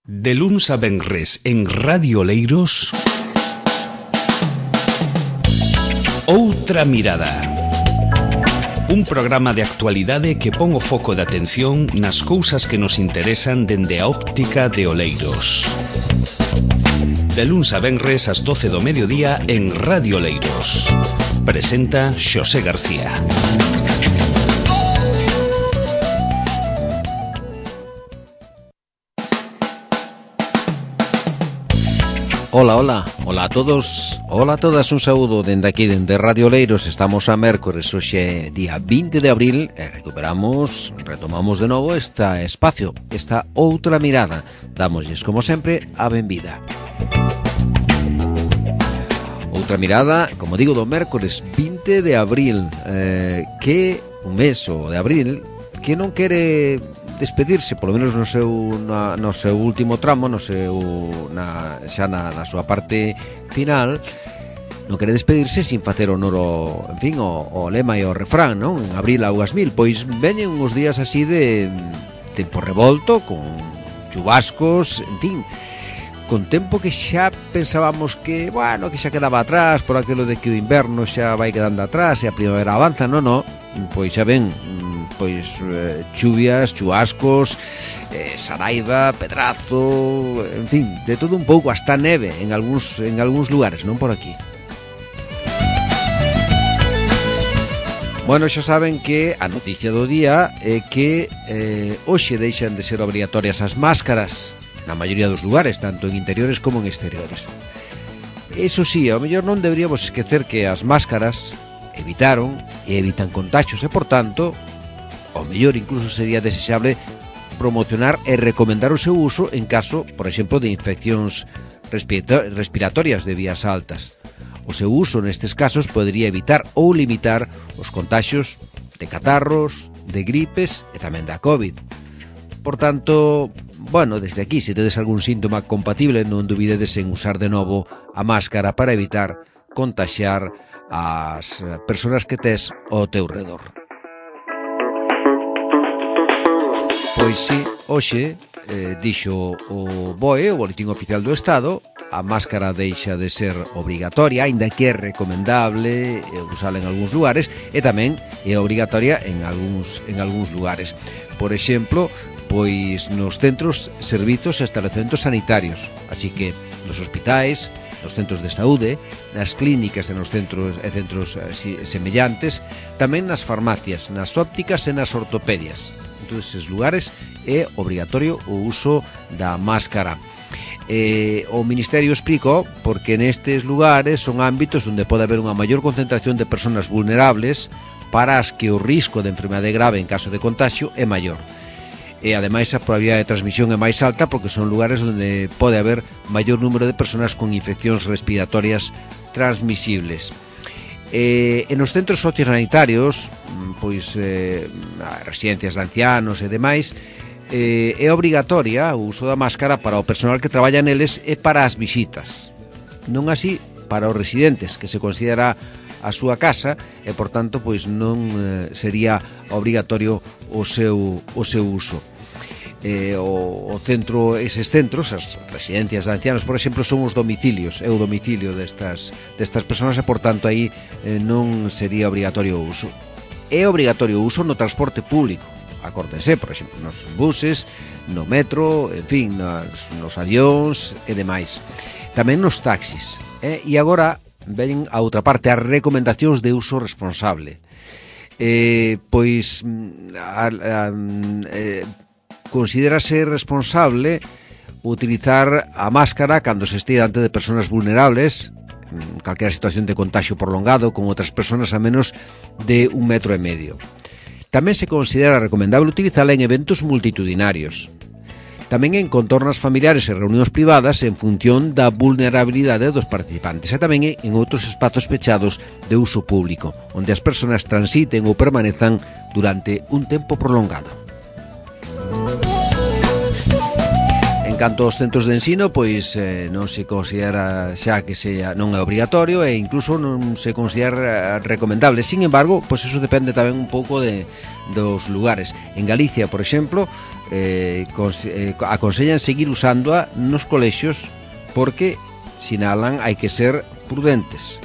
De luns a venres en Radio Oleiros, Outra Mirada. Un programa de actualidade que pon o foco de atención nas cousas que nos interesan dende a óptica de Oleiros. De luns a venres ás 12 do mediodía en Radio Oleiros. Presenta Xosé García. Ola a todos, ola a todas, un saúdo dende aquí, dende Radio Oleiros. Estamos a mércores, hoxe día 20 de abril, e retomamos de novo este espacio, esta outra mirada. Damosles, como sempre, a benvida. Outra mirada, como digo, do mércores 20 de abril, que un mes, o de abril, que non quere despedirse, polo menos no seu último tramo, xa na súa parte final, non quere despedirse sin facer honor ao lema e ao refrán, non? En abril augas mil, pois veñen uns días así de tempo revolto, con chubascos, en fin, con tempo que xa pensábamos que, bueno, que xa quedaba atrás por aquilo de que o inverno xa vai quedando atrás e a primavera avanza. Non, pois xa ven, chuvias, chubascos, saraiva, pedrazo, en fin, de todo un pouco, hasta neve en algúns lugares, non por aquí. Bueno, xa saben que a noticia do día é que hoxe deixan de ser obrigatorias as máscaras na maioría dos lugares, tanto en interiores como en exteriores. Eso sí, ao mellor non deberíamos esquecer que as máscaras evitaron e evitan contagios e, por tanto, ao mellor incluso sería desexable promocionar e recomendar o seu uso en caso, por exemplo, de infeccións respiratorias de vías altas. O seu uso nestes casos podería evitar ou limitar os contagios de catarros, de gripes e tamén da COVID. Por tanto, bueno, desde aquí, se tedes algún síntoma compatible, non dubidedes en usar de novo a máscara para evitar contaxiar as persoas que tes ao teu redor. Pois sí, hoxe, dixo o BOE, o Boletín Oficial do Estado, a máscara deixa de ser obrigatoria, aínda que é recomendable usala en algúns lugares, e tamén é obrigatoria en algúns lugares. Por exemplo, pois nos centros, servizos e establecementos sanitarios, así que nos hospitais, nos centros de saúde, nas clínicas e nos centros semellantes, tamén nas farmacias, nas ópticas e nas ortopedias. En todos esses lugares é obrigatorio o uso da máscara. O Ministerio explica porque nestes lugares son ámbitos onde pode haber unha maior concentración de persoas vulnerables para as que o risco de enfermidade grave en caso de contagio é maior. E ademais a probabilidade de transmisión é máis alta porque son lugares onde pode haber maior número de persoas con infeccións respiratorias transmisibles. E nos centros sociosanitarios, pois residencias de ancianos e demais, é obrigatoria o uso da máscara para o personal que traballa neles e para as visitas. Non así para os residentes, que se considera a súa casa e, por tanto, pois non sería obrigatorio o seu uso. Eses centros, as residencias de ancianos, por exemplo, son os domicilios, é o domicilio destas persoas e, por tanto, aí non sería obrigatorio o uso. É obrigatorio o uso no transporte público, acórdense, por exemplo, nos buses, no metro, en fin, nos avións e demais. Tamén nos taxis. E agora ven a outra parte, as recomendacións de uso responsable. Considérase responsable utilizar a máscara cando se este diante de persoas vulnerables, en calquera situación de contagio prolongado con outras persoas a menos de 1,5 metros. Tamén se considera recomendable utilizarla en eventos multitudinarios. Tamén en contornas familiares e reunións privadas en función da vulnerabilidade dos participantes, e tamén en outros espazos pechados de uso público, onde as persoas transiten ou permanezan durante un tempo prolongado. En canto aos centros de ensino, pois non se considera xa que non é obrigatorio e incluso non se considera recomendable. Sin embargo, pois eso depende tamén un pouco dos lugares. En Galicia, por exemplo, aconsellan seguir usándoa nos colexios porque, sinalan, hai que ser prudentes.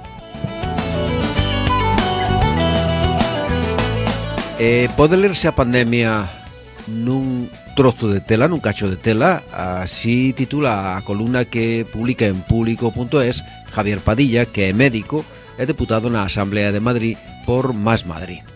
Pode lerse a pandemia nun trozo de tela, nun cacho de tela. Así titula a columna que publica en público.es Javier Padilla, que é médico e deputado na Asamblea de Madrid por Más Madrid.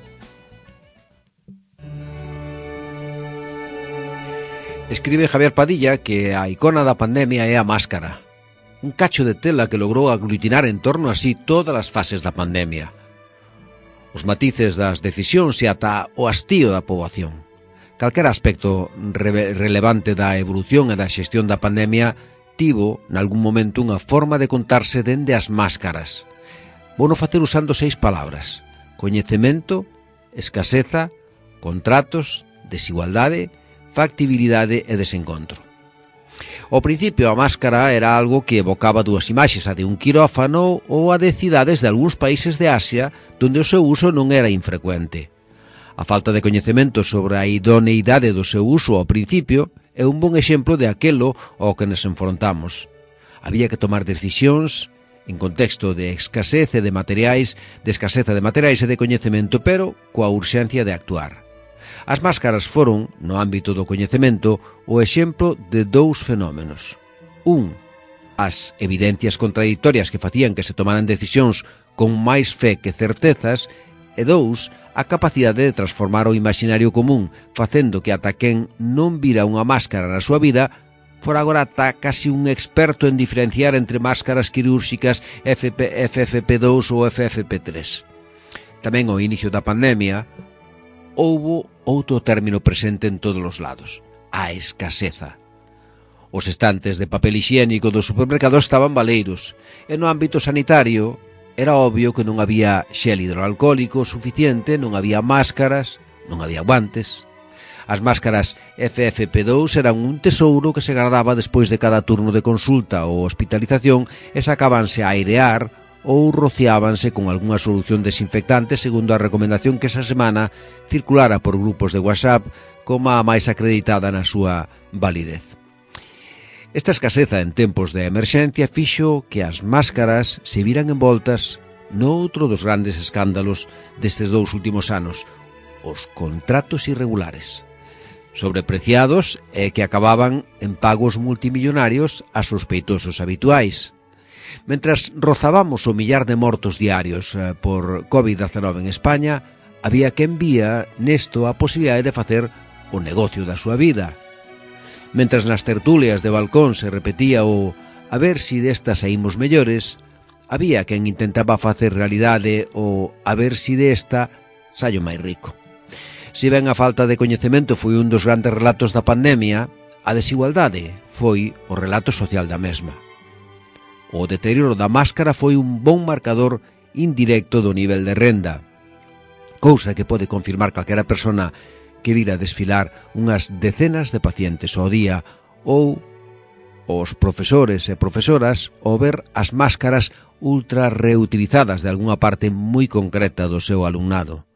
Escribe Javier Padilla que a icona da pandemia é a máscara, un cacho de tela que logrou aglutinar en torno a sí todas as fases da pandemia, os matices das decisións e ata o hastío da poboación. Calquera aspecto relevante da evolución e da xestión da pandemia tivo, nalgún momento, unha forma de contarse dende as máscaras. Vouno facer usando 6 palabras: coñecemento, escaseza, contratos, desigualdade, factibilidade e desencontro. Ao principio a máscara era algo que evocaba dúas imaxes, a de un quirófano ou a de cidades de algúns países de Asia, donde o seu uso non era infrecuente. A falta de coñecemento sobre a idoneidade do seu uso ao principio é un bon exemplo de aquelo ao que nos enfrontamos. Había que tomar decisións en contexto de escaseza de materiais e de coñecemento, pero coa urxencia de actuar. As máscaras foron, no ámbito do coñecemento, o exemplo de 2 fenómenos. Un, as evidencias contradictorias que facían que se tomaran decisións con máis fe que certezas, e 2, a capacidade de transformar o imaginario común, facendo que ata quen non vira unha máscara na súa vida, fora agora ata casi un experto en diferenciar entre máscaras quirúrxicas FFP2 ou FFP3. Tamén ao inicio da pandemia, houbo outro término presente en todos os lados: a escaseza. Os estantes de papel higiénico do supermercado estaban baleiros, e no ámbito sanitario era obvio que non había xel hidroalcohólico suficiente, non había máscaras, non había guantes. As máscaras FFP2 eran un tesouro que se guardaba despois de cada turno de consulta ou hospitalización e sacábanse a airear ou rociábanse con algunha solución desinfectante segundo a recomendación que esa semana circulara por grupos de WhatsApp como a máis acreditada na súa validez. Esta escaseza en tempos de emerxencia fixo que as máscaras se viran envoltas noutro dos grandes escándalos destes 2 últimos anos: os contratos irregulares, sobrepreciados e que acababan en pagos multimillonarios a sospeitosos habituais. Mentras rozábamos o millar de mortos diarios por COVID-19 en España, había quen vía nesto a posibilidade de facer o negocio da súa vida. Mentras nas tertulias de balcón se repetía o "a ver si desta saímos mellores", había quen intentaba facer realidade o "a ver si desta saio máis rico". Si ben a falta de coñecemento foi un dos grandes relatos da pandemia, a desigualdade foi o relato social da mesma. O deterioro da máscara foi un bon marcador indirecto do nivel de renda, cousa que pode confirmar calquera persona que vira desfilar unhas decenas de pacientes ao día, ou os profesores e profesoras ao ver as máscaras ultra reutilizadas de algunha parte moi concreta do seu alumnado.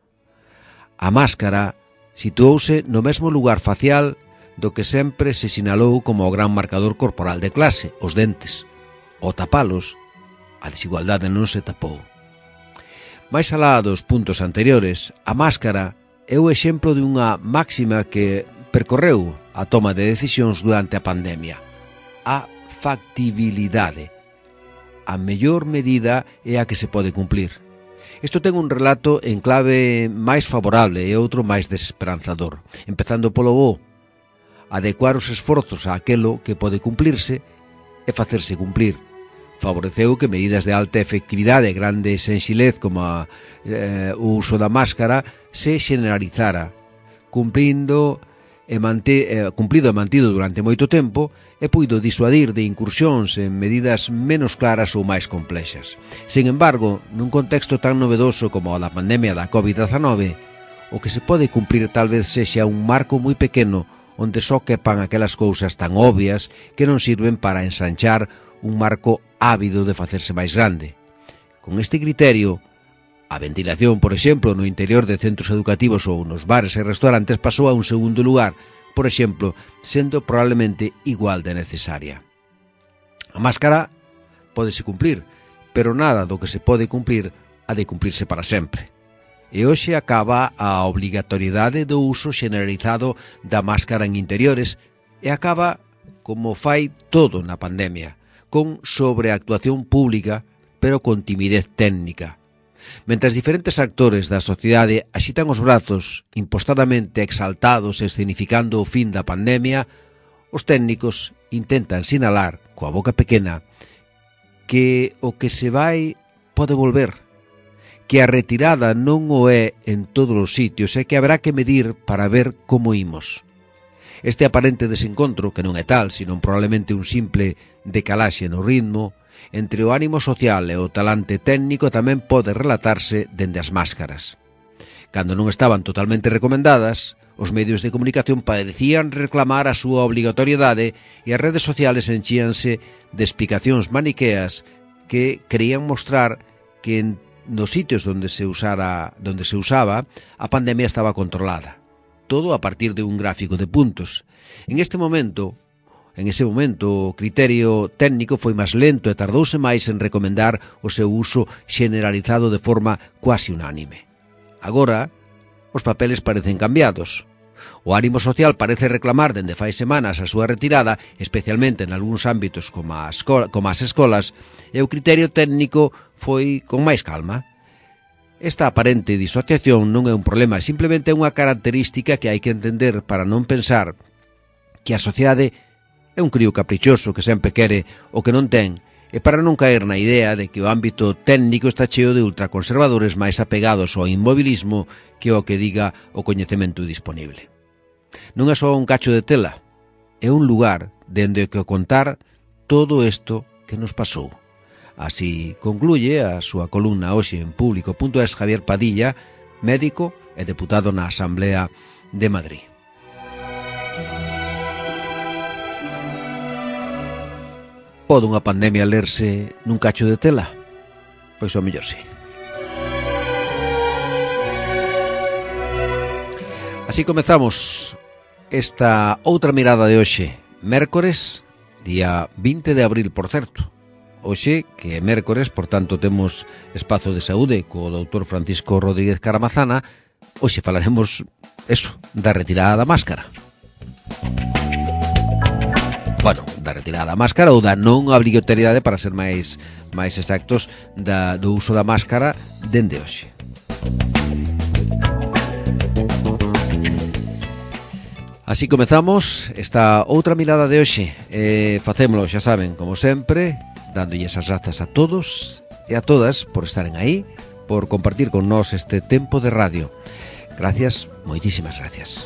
A máscara situouse no mesmo lugar facial do que sempre se sinalou como o gran marcador corporal de clase, os dentes. Ao tapalos, a desigualdade non se tapou. Mais alá dos puntos anteriores, a máscara é o exemplo de unha máxima que percorreu a toma de decisións durante a pandemia: a factibilidade. A mellor medida é a que se pode cumplir. Isto ten un relato en clave máis favorable e outro máis desesperanzador. Empezando polo bo: adecuar os esforzos a aquelo que pode cumplirse e facerse cumplir. Favoreceu que medidas de alta efectividade e grande senxilez como o uso da máscara se generalizara, cumprido e mantido durante moito tempo, e puido disuadir de incursións en medidas menos claras ou máis complexas. Sen embargo, nun contexto tan novedoso como o da pandemia da COVID-19, o que se pode cumprir tal vez sexa un marco moi pequeno onde só quepan aquelas cousas tan obvias que non sirven para ensanchar un marco ávido de facerse máis grande. Con este criterio, a ventilación, por exemplo, no interior de centros educativos ou nos bares e restaurantes pasou a un segundo lugar, por exemplo, sendo probablemente igual de necesaria. A máscara pódese cumplir, pero nada do que se pode cumplir ha de cumplirse para sempre. E hoxe acaba a obrigatoriedade do uso generalizado da máscara en interiores e acaba, como fai todo na pandemia, con sobreactuación pública, pero con timidez técnica. Mentres diferentes actores da sociedade axitan os brazos, impostadamente exaltados e escenificando o fin da pandemia, os técnicos intentan sinalar, coa boca pequena, que o que se vai pode volver, que a retirada non o é en todos os sitios e que haberá que medir para ver como imos. Este aparente desencontro, que non é tal, sino probablemente un simple decalaxe no ritmo, entre o ánimo social e o talante técnico tamén pode relatarse dende as máscaras. Cando non estaban totalmente recomendadas, os medios de comunicación parecían reclamar a súa obrigatoriedade e as redes sociales enchíanse de explicacións maniqueas que querían mostrar que nos sitios onde se usaba, a pandemia estaba controlada. Todo a partir de un gráfico de puntos. En ese momento, o criterio técnico foi máis lento e tardouse máis en recomendar o seu uso generalizado de forma quasi unánime. Agora, os papeles parecen cambiados. O ánimo social parece reclamar dende fai semanas a súa retirada, especialmente en algúns ámbitos como as escolas, e o criterio técnico foi con máis calma. Esta aparente disociación non é un problema, simplemente é unha característica que hai que entender para non pensar que a sociedade é un crío caprichoso que sempre quere o que non ten, e para non caer na idea de que o ámbito técnico está cheo de ultraconservadores máis apegados ao inmobilismo que o que diga o coñecemento disponible. Non é só un cacho de tela, é un lugar dende o que contar todo isto que nos pasou. Así concluye a súa columna hoxe en Público.es Javier Padilla, médico e deputado na Asamblea de Madrid. Pode unha pandemia lerse nun cacho de tela? Pois ao mellor sí. Así comezamos esta outra mirada de hoxe, mércores, día 20 de abril, por certo. Hoxe, que é mércores, por tanto temos espazo de saúde co doutor Francisco Rodríguez Caramazana. Hoxe falaremos, da retirada da máscara. Bueno, da retirada da máscara ou da non obrigatoriedade, para ser máis exactos, do uso da máscara dende hoxe. Así comezamos esta outra mirada de hoxe. Facémolo, xa saben, como sempre, dándolles as grazas a todos e a todas por estaren aí, por compartir con nós este tempo de radio. Gracias, moitísimas gracias.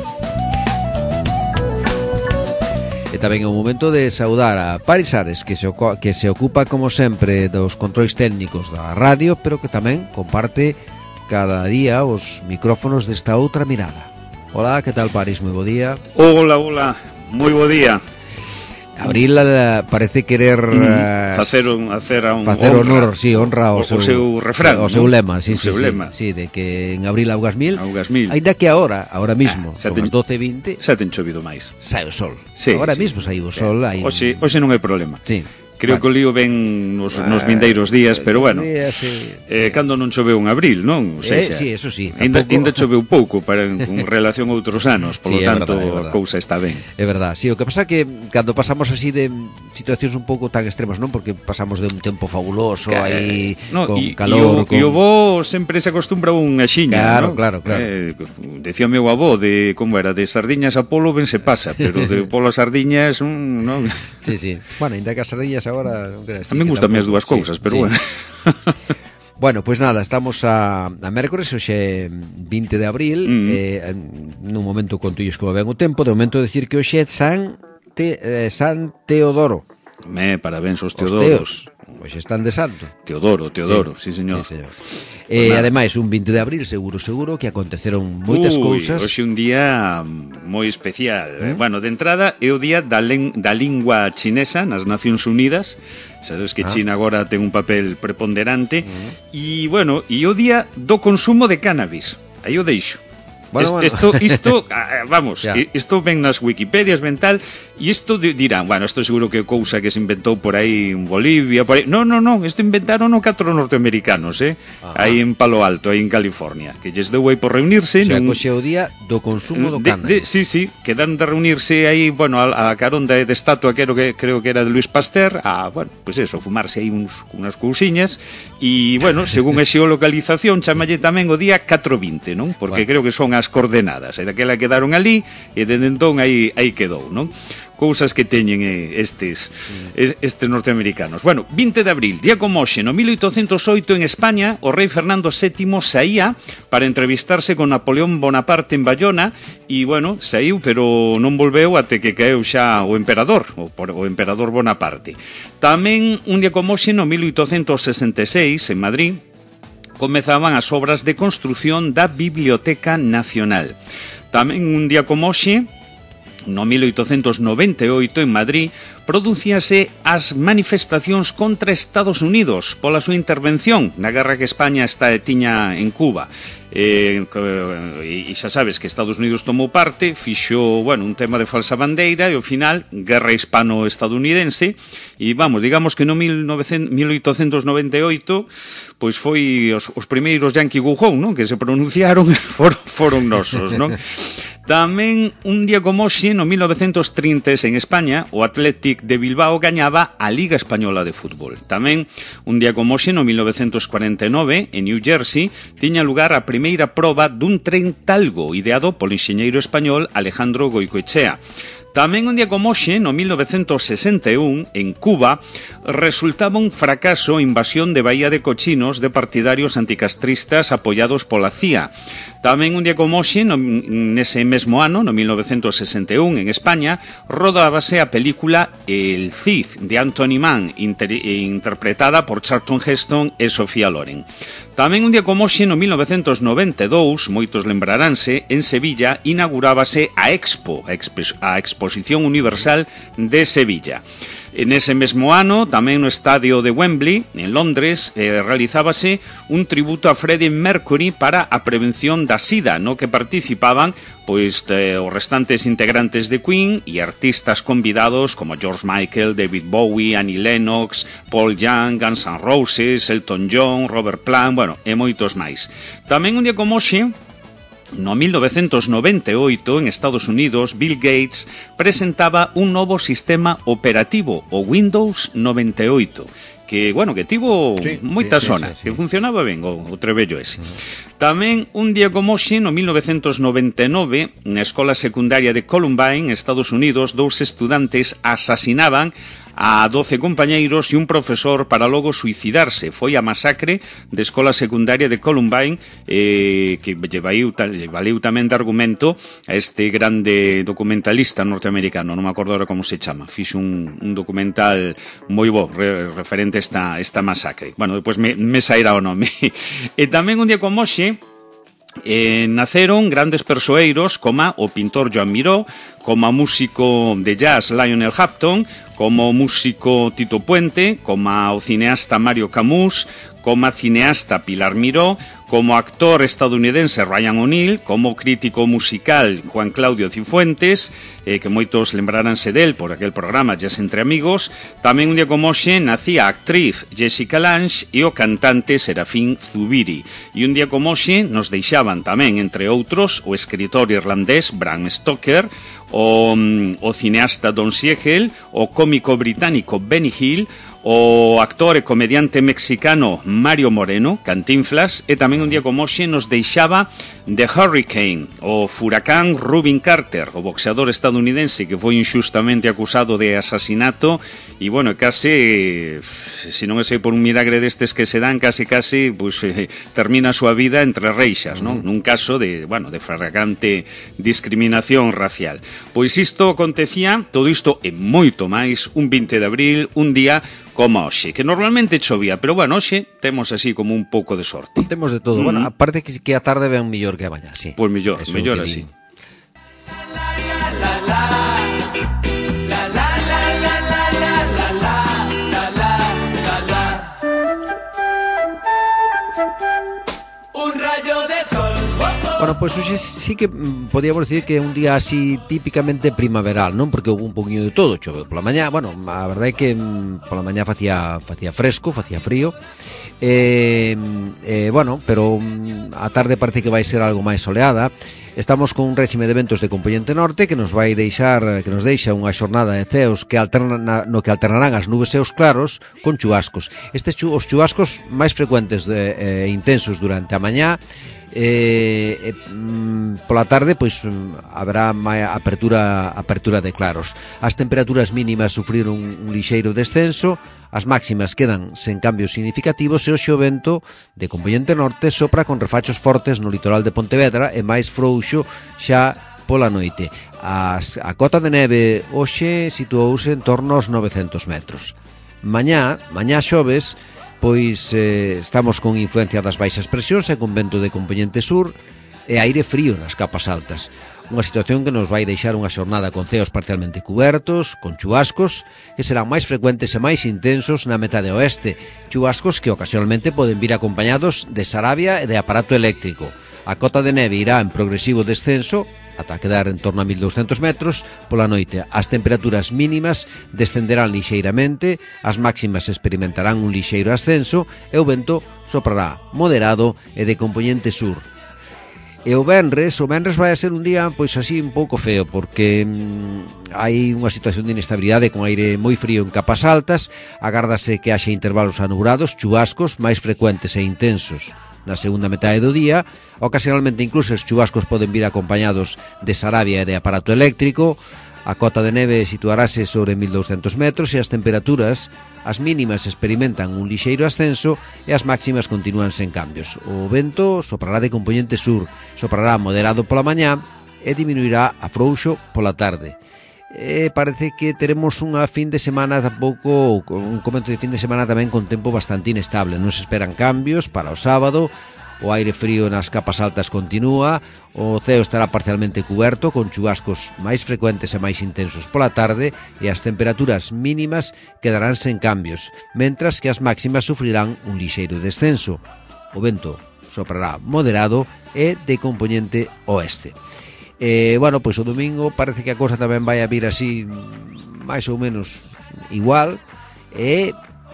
E tamén é o momento de saudar a Paris Ares, que se ocupa, como sempre, dos controis técnicos da radio, pero que tamén comparte cada día os micrófonos desta outra mirada. Hola, que tal, Paris? Moi bo día. Hola, moi bo día. Abril parece querer facer honor, sí, honra ao seu refrán, o seu lema, sí, de que en abril augas mil. Ainda que agora mismo, son as 12:20, xa ten chovido máis. Sai o sol. Sí, agora mismo sai o sol. Hoxe non hai problema. Sí. Creo que o lío ven nos vindeiros días, pero bueno, cando non choveu en abril, non? Sí, eso sí. Ainda choveu pouco en relación a outros anos, polo tanto a cousa está ben. É verdad, sí, o que pasa que cando pasamos así de situacións un pouco tan extremas, non? Porque pasamos de un tempo fabuloso aí, con calor... E o bo sempre se acostumbra a unha xiña, non? Claro. Decía meu avó, de como era, de sardiñas a polo ben se pasa, pero de polo a sardiñas, non? Sí. Bueno, ainda que as sardiñas agora... A mí gustan as dúas cousas, pero bueno. Bueno, pois nada, estamos a mércores, hoxe 20 de abril, nun momento contulles como ven o tempo, de momento decir que hoxe é San Teodoro. Parabéns aos Teodoros. Hoxe están de santo. Teodoro, sí, señor. Sí, señor. Ademais, un 20 de abril seguro que aconteceron moitas cousas. Hoxe un día moi especial. Bueno, de entrada é o día da lingua chinesa nas Nacións Unidas. Sabes que China agora ten un papel preponderante. E, bueno, e o día do consumo de cannabis. Aí o deixo. Isto, vamos, isto ven nas Wikipedias, ven tal, e isto dirán, bueno, isto seguro que é cousa que se inventou por aí en Bolivia, por aí. No, isto inventaron 4 norteamericanos, aí en Palo Alto, aí en California, que lles deu aí por reunirse. O sea, coxe o día do consumo do cannabis. Sí, quedaron de reunirse aí, bueno, a carón de estatua, creo que era de Luis Pasteur, bueno, pues eso, fumarse aí unas cousiñas, e, bueno, según a xeolocalización, chamalle tamén o día 420, non? Porque creo que son as coordenadas, e daquela quedaron ali, e dende entón aí quedou, non? Cousas que teñen estes norteamericanos. Bueno, 20 de abril, día como hoxe, no 1808 en España, o rei Fernando VII saía para entrevistarse con Napoleón Bonaparte en Bayona, e, bueno, saiu, pero non volveu até que caeu xa o emperador Bonaparte. Tamén, un día como hoxe, no 1866, en Madrid, comezaban as obras de construción da Biblioteca Nacional. Tamén un día como hoxe, no 1898, en Madrid, producíase as manifestacións contra Estados Unidos pola súa intervención na guerra que España tiña en Cuba. E xa sabes que Estados Unidos tomou parte, fixo, bueno, un tema de falsa bandeira, e ao final, guerra hispano-estadounidense, e vamos, digamos que no 1898, pois foi os primeiros Yankee Go Home, non? Que se pronunciaron, foron nosos, non? Tamén, un día como hoxe, no 1930, en España, o Athletic de Bilbao gañaba a Liga Española de Fútbol. Tamén, un día como hoxe, no 1949, en New Jersey, tiña lugar a primeira proba dun tren Talgo, ideado polo enxeñeiro español Alejandro Goicoechea. Tamén un día como hoxe, no 1961, en Cuba, resultaba un fracaso a invasión de Bahía de Cochinos de partidarios anticastristas apoiados pola CIA. Tamén un día como hoxe, nese mesmo ano, no 1961, en España, rodábase a película El Cid, de Anthony Mann, interpretada por Charlton Heston e Sofía Loren. Tamén un día como hoxe, no 1992, moitos lembraránse, en Sevilla inaugurábase a Expo, a Exposición Universal de Sevilla. En ese mesmo ano, tamén no estadio de Wembley, en Londres, realizábase un tributo a Freddie Mercury para a prevención da SIDA, no que participaban pois os restantes integrantes de Queen e artistas convidados como George Michael, David Bowie, Annie Lennox, Paul Young, Guns N' Roses, Elton John, Robert Plant, bueno, e moitos máis. Tamén un día como hoxe, no 1998, en Estados Unidos, Bill Gates presentaba un novo sistema operativo, o Windows 98, que, bueno, que tivo moita sona, que funcionaba ben o trebello ese. Tamén, un día como hoxe, no 1999, na escola secundaria de Columbine, Estados Unidos, 2 estudantes asasinaban a 12 compañeiros e un profesor para logo suicidarse. Foi a masacre de escola secundaria de Columbine, que valeu tamén de argumento a este grande documentalista norteamericano, non me acordo ahora como se chama, fixo un documental moi bo referente a esta masacre. Bueno, depois me sairá o nome. E tamén un día como hoxe, naceron grandes persoeiros como o pintor Joan Miró, como o músico de jazz Lionel Hampton, como o músico Tito Puente, como o cineasta Mario Camus, como a cineasta Pilar Miró, como actor estadounidense Ryan O'Neal, como crítico musical Juan Claudio Cifuentes, que moitos lembraránse del por aquel programa Jazz entre Amigos. Tamén un día como hoxe nacía a actriz Jessica Lange e o cantante Serafín Zubiri. E un día como hoxe nos deixaban tamén, entre outros, o escritor irlandés Bram Stoker, o cineasta Don Siegel, o cómico británico Benny Hill, o actor e comediante mexicano Mario Moreno, Cantinflas, e tamén un día como hoxe nos deixaba The Hurricane, o furacán Rubin Carter, o boxeador estadounidense que foi injustamente acusado de asasinato e, bueno, case, se non é por un milagre destes que se dan, case, pues, termina a súa vida entre reixas, non? Nun caso de, bueno, de flagrante discriminación racial. Pois isto acontecía, todo isto e moito máis, un 20 de abril, un día como hoxe, que normalmente chovía, pero bueno, hoxe temos así como un pouco de sorte. Temos de todo, bueno, aparte que a tarde ven mellor que a mañá, sí. Pois mellor así. Bueno, pois hoxe sí que podíamos decir que é un día así típicamente primaveral, non? Porque houve un poquinho de todo, choveu pola mañá, bueno, a verdade é que pola mañá facía fresco, facía frío, bueno, pero a tarde parece que vai ser algo máis soleada. Estamos con un réxime de ventos de componente norte que nos deixa unha xornada de ceos que alternarán as nubes e os claros con chubascos. Os chubascos máis frecuentes e intensos durante a mañá. Pola tarde pois haberá apertura de claros. As temperaturas mínimas sufriron un lixeiro descenso, as máximas quedan sen cambios significativos e hoxe o vento de componente norte sopra con refachos fortes no litoral de Pontevedra e máis frouxo xa pola noite. A cota de neve hoxe situouse en torno aos 900 metros. Mañá xoves, pois estamos con influencia das baixas presións e con vento de componente sur e aire frío nas capas altas. Unha situación que nos vai deixar unha xornada con ceos parcialmente cubertos, con chubascos, que serán máis frecuentes e máis intensos na metade oeste, chubascos que ocasionalmente poden vir acompañados de sarabia e de aparato eléctrico. A cota de neve irá en progresivo descenso, ata quedar en torno a 1200 metros pola noite. As temperaturas mínimas descenderán lixeiramente, as máximas experimentarán un lixeiro ascenso e o vento soprará moderado e de componente sur. E o venres vai a ser un día pois así un pouco feo, porque hai unha situación de inestabilidade con aire moi frío en capas altas, agárdase que haxa intervalos anubrados, chubascos máis frecuentes e intensos na segunda metade do día. Ocasionalmente incluso os chubascos poden vir acompañados de sarabia e de aparato eléctrico. A cota de neve situarase sobre 1200 metros e as temperaturas, as mínimas experimentan un lixeiro ascenso e as máximas continúan sen cambios. O vento soprará de componente sur, soprará moderado pola mañá e diminuirá a frouxo pola tarde. Parece que teremos unha fin de semana tampouco, un comezo de fin de semana tamén con tempo bastante inestable. Non se esperan cambios para o sábado. O aire frío nas capas altas continúa, o ceo estará parcialmente cuberto con chubascos máis frecuentes e máis intensos pola tarde e as temperaturas mínimas quedarán sen cambios, mentras que as máximas sufrirán un lixeiro descenso. O vento soprará moderado e de componente oeste. Bueno, pois o domingo parece que a cosa tamén vai a vir así máis ou menos igual, e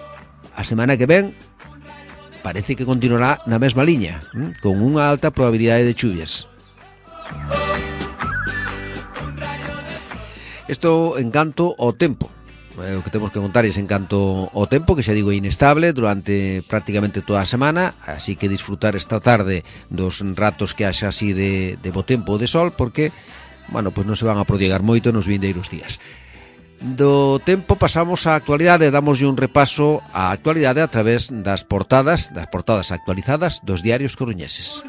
a semana que ven parece que continuará na mesma liña, con unha alta probabilidade de chuvias. Isto en canto ao tempo. O que temos que contar é en canto ao tempo, que xa digo inestable durante prácticamente toda a semana, así que disfrutar esta tarde dos ratos que haxa así de bo tempo ou de sol, porque, bueno, pois non se van a prodigar moito nos vindeiros días. Do tempo pasamos á actualidade, damoslle un repaso á actualidade a través das portadas actualizadas dos diarios coruñeses.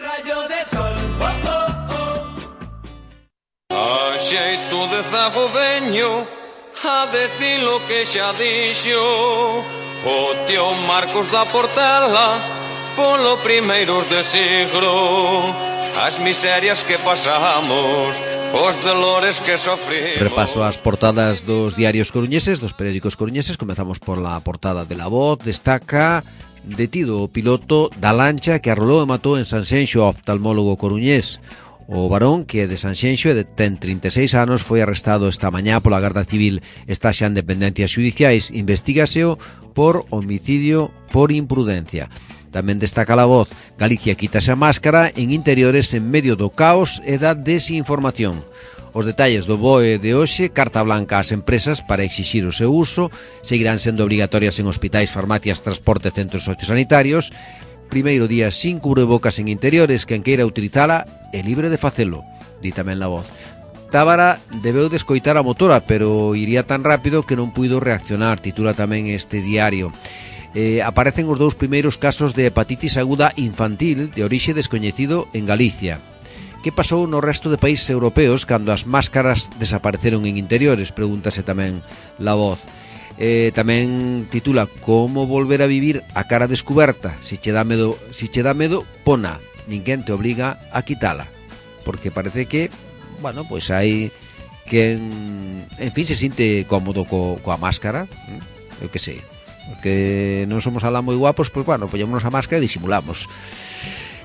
A xeito de zago veño a decir lo que xa dixo o tío Marcos da Portela polo primeiros de siglo, as miserias que pasamos, os dolores que sofrimos. Repaso ás portadas dos diarios coruñeses, dos periódicos coruñeses. Comezamos por la portada de La Voz. Destaca: detido o piloto da lancha que arrolou e matou en Sanxenxo ao oftalmólogo coruñés. O varón, que é de Sanxenxo e ten 36 anos, foi arrestado esta mañá pola Garda Civil. Está xa en dependencias xudiciais. Investígaseo por homicidio por imprudencia. Tamén destaca La Voz: Galicia quítase a máscara en interiores en medio do caos e da desinformación. Os detalles do BOE de hoxe: carta blanca ás empresas para exixir o seu uso, seguirán sendo obrigatorias en hospitais, farmacias, transporte e centros sociosanitarios. Primeiro día sin cubrebocas en interiores, quen queira utilizala é libre de facelo, di tamén La Voz. Tábara debeu descoitar a motora, pero iría tan rápido que non puido reaccionar, titula tamén este diario. Aparecen os dous primeiros casos de hepatitis aguda infantil de orixe descoñecido en Galicia. Que pasou no resto de países europeos cando as máscaras desapareceron en interiores? Pregúntase tamén La Voz. Tamén titula: como volver a vivir a cara descuberta. Si che dá medo, pona. Ninguén te obliga a quitala. Porque parece que, bueno, pois hai quen, en fin, se sinte cómodo coa máscara. Eu que sei, porque non somos alá moi guapos, pois bueno, poñémonos a máscara e disimulamos.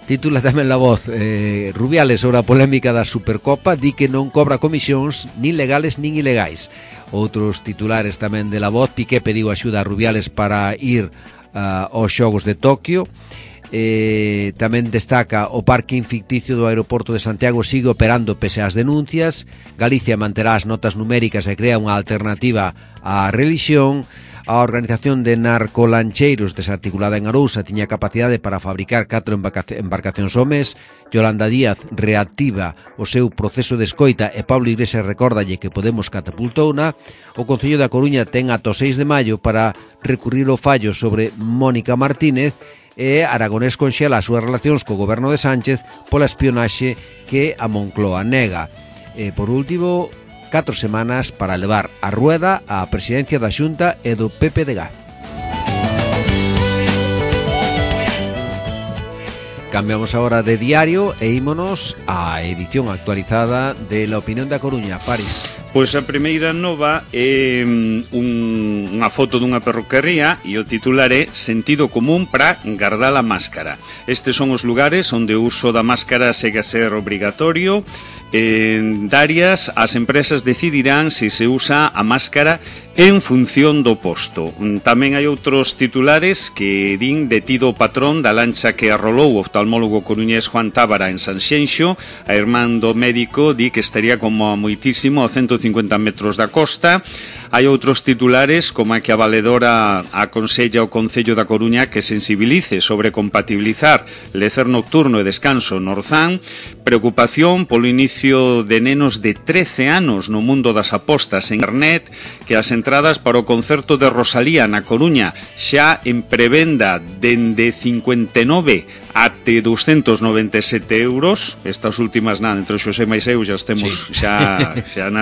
Titula tamén La Voz, Rubiales sobre a polémica da Supercopa, di que non cobra comisións nin legales nin ilegais. Outros titulares tamén de La Voz: Piqué pediu axuda a Rubiales para ir aos Xogos de Tokio. Tamén destaca: o parking ficticio do aeroporto de Santiago sigue operando pese ás denuncias. Galicia manterá as notas numéricas e crea unha alternativa á religión. A organización de narcolancheiros desarticulada en Arousa tiña capacidade para fabricar 4 embarcacións ao mes. Yolanda Díaz reactiva o seu proceso de escoita e Pablo Iglesias recórdalle que Podemos catapultouna. O Concello da Coruña ten ata o 6 de maio para recurrir o fallo sobre Mónica Martínez, e Aragonés conxela as súas relacións co goberno de Sánchez pola espionaxe que a Moncloa nega. E por último, 4 semanas para levar a Rueda á presidencia da Xunta e do PPDG. Cambiamos agora de diario e ímonos á edición actualizada de La Opinión da Coruña. París. Pois a primeira nova é unha foto dunha perruquería e o titular é Sentido común para gardar a máscara. Estes son os lugares onde o uso da máscara segue a ser obrigatorio. En Darias, as empresas decidirán se se usa a máscara en función do posto. Tamén hai outros titulares que din: detido o patrón da lancha que arrolou o oftalmólogo coruñés Juan Tábara en Sanxenxo. A irmán do médico di que estaría como a moitísimo a 150 metros da costa. Hai outros titulares como a que a valedora aconsella ao Concello da Coruña que sensibilice sobre compatibilizar lecer nocturno e descanso no Orzán. Preocupación polo inicio de nenos de 13 anos no mundo das apostas en internet, que as entradas para o concerto de Rosalía na Coruña xa en prevenda dende 59 até 297 euros. Estas últimas nada, entre o Xosé máis eu xa temos xa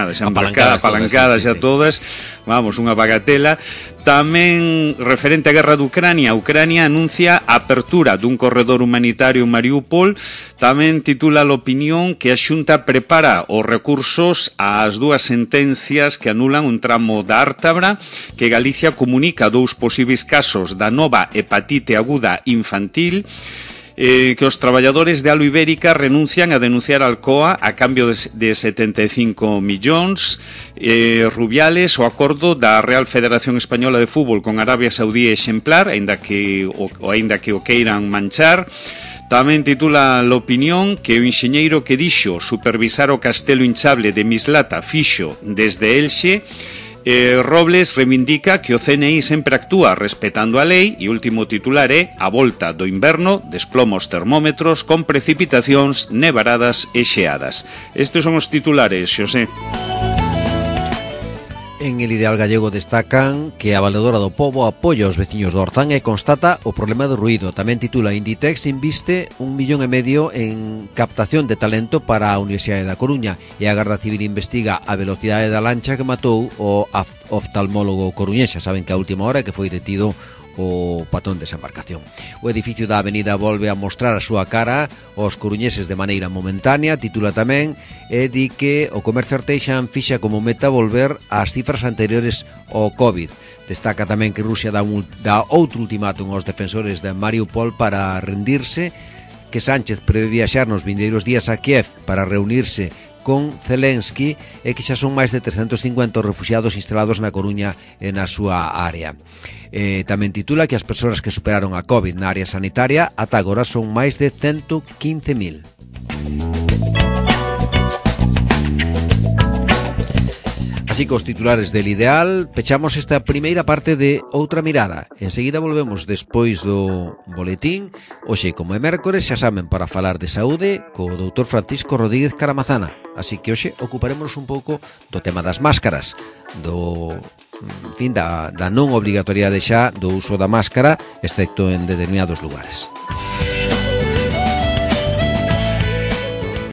apalancadas xa todas. Vamos, unha bagatela. Tamén referente á guerra de Ucrania, Ucrania anuncia a apertura dun corredor humanitario en Mariupol. Tamén titula a Opinión que a Xunta prepara os recursos ás 2 sentencias que anulan un tramo da Ártabra, que Galicia comunica 2 posibles casos da nova hepatite aguda infantil, que os traballadores de Alo Ibérica renuncian a denunciar a Alcoa a cambio de 75 millóns. Rubiales, o acordo da Real Federación Española de Fútbol con Arabia Saudí exemplar, aínda que o queiran manchar. Tamén titula a Opinión que o enxeñeiro que dixo supervisar o castelo hinchable de Mislata fixo desde Elxe. Robles reivindica que o CNI sempre actúa respetando a lei. E o último titular é: a volta do inverno desploma os termómetros con precipitacións, nevaradas e xeadas. Estes son os titulares, Xosé. En El Ideal Gallego destacan que a valedora do Pobo apoia os veciños do Orzán e constata o problema do ruído. Tamén titula: Inditex inviste 1,5 millón en captación de talento para a Universidade da Coruña, e a Garda Civil investiga a velocidade da lancha que matou o oftalmólogo coruñés. Xa saben que a última hora que foi detido o patrón desa embarcación. O edificio da Avenida volve a mostrar a súa cara aos coruñeses de maneira momentánea. Titula tamén e di que o comercio arteixan fixa como meta volver ás cifras anteriores ao COVID. Destaca tamén que Rusia dá outro ultimátum aos defensores de Mariupol para rendirse, que Sánchez prevé viaxar nos vindeiros días a Kiev para reunirse con Zelensky e que xa son máis de 350 refuxiados instalados na Coruña e na súa área. Tamén titula que as persoas que superaron a COVID na área sanitaria ata agora son máis de 115.000. Así que os titulares del Ideal pechamos esta primeira parte de Outra Mirada. Enseguida volvemos despois do boletín. Hoxe, como é mércores, xa saben, para falar de saúde co doutor Francisco Rodríguez Caramazana. Así que hoxe ocuparemos un pouco do tema das máscaras, da non obrigatoriedade xa do uso da máscara, excepto en determinados lugares.